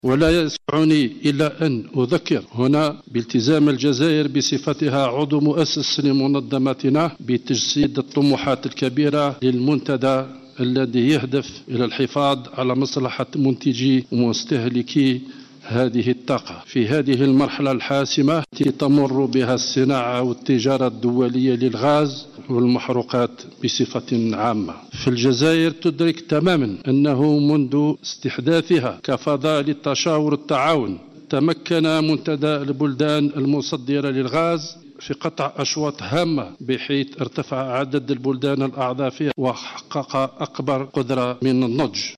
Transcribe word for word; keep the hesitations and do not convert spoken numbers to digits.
ولا يسعني إلا أن أذكر هنا بالتزام الجزائر بصفتها عضو مؤسس لمنظمتنا بتجسيد الطموحات الكبيرة للمنتدى الذي يهدف إلى الحفاظ على مصلحة منتجي ومستهلكي هذه الطاقة في هذه المرحلة الحاسمة التي تمر بها الصناعة والتجارة الدولية للغاز والمحروقات بصفة عامة. في الجزائر تدرك تماما أنه منذ استحداثها كفضاء للتشاور والتعاون تمكن منتدى البلدان المصدرة للغاز في قطع أشواط هامة بحيث ارتفع عدد البلدان الأعضاء فيها وحقق أكبر قدرة من النضج.